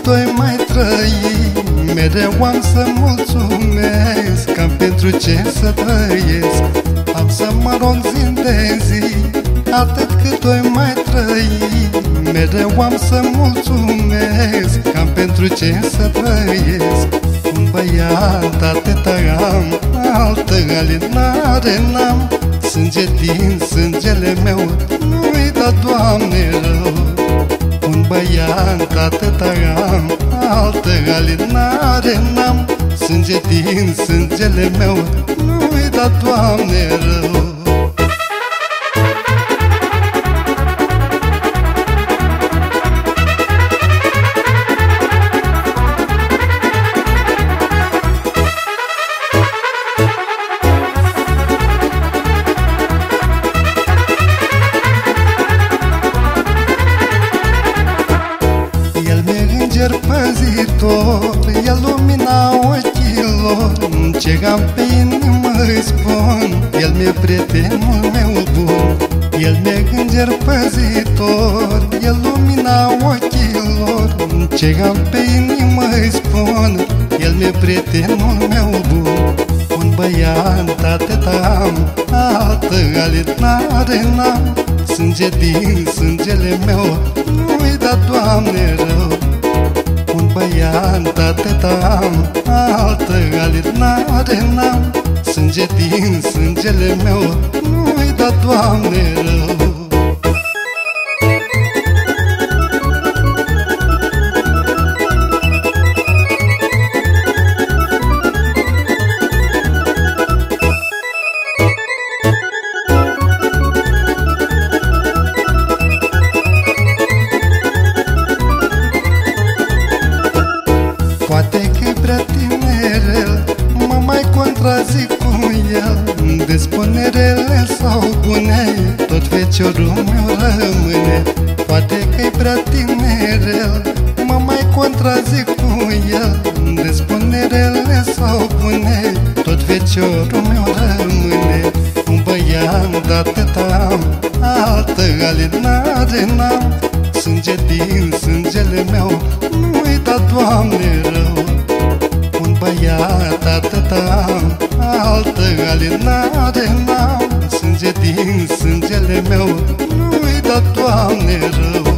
oi mai trăi, mereu am să mulțumesc, că am pentru ce să trăiesc. Am să mă rog zi de zi, atât cât oi mai trăi, mereu am să mulțumesc, că am pentru ce să trăiesc. Un băiat atâta am, altă alinare n-am, sânge din sângele meu, nu-i da, Doamne, rău. Un băiat atâta am, altă alinare n-am, sânge din sângele meu, nu-i da, Doamne, rău. Înger păzitor, e lumina ochilor, ce am pe inimă îi spun, el mi-e prietenul meu bun. El mi-e înger păzitor, e lumina ochilor, ce am pe inimă îi spun, el mi-e prietenul meu bun. Un băiat atâta am, altă alinare n-am, sânge din sângele meu, nu-i da, Doamne, rău. Un băiat atâta am, altă alinare n-am, sânge din sângele meu, nu-i da, Doamne, rău. Poate că-i prea tinerel, mă mai contrazic cu el, de spunerele sau bune, tot feciorul meu rămâne. Poate că-i prea tinerel, mă mai contrazic cu el, de spunerele sau bune, tot feciorul meu rămâne. Un băiat atâta am, altă alinare n-am, sânge din sângele meu, nu-i da, Doamne, rău. Un băiat atâta am, altă alinare n-am, sânge din sângele meu, nu-i da, Doamne, rău.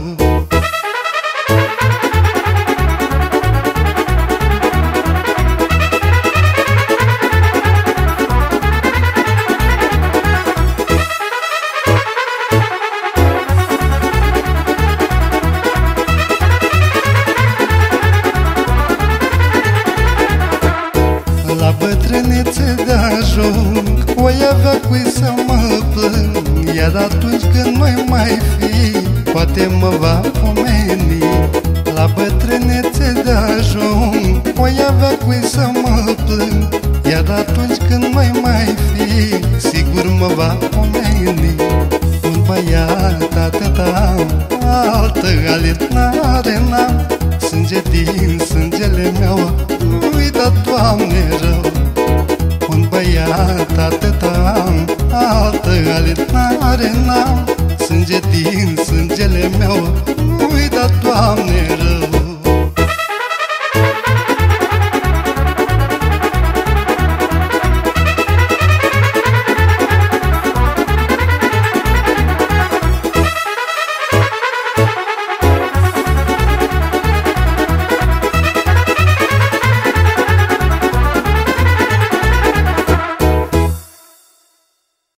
La bătrânețe de-ajung, oi avea cui să mă plâng, iar atunci când nu-i mai fi, poate mă va pomeni. La bătrânețe de-ajung, oi avea cui să mă plâng, iar atunci când nu-i mai fi, sigur mă va pomeni. Un băiat atâta am, altă alinare n-am, sânge din sângele meu, nu-i da, Doamne, rău. Un băiat atâta am, altă alinare n-am, sânge din sângele meu, nu-i da,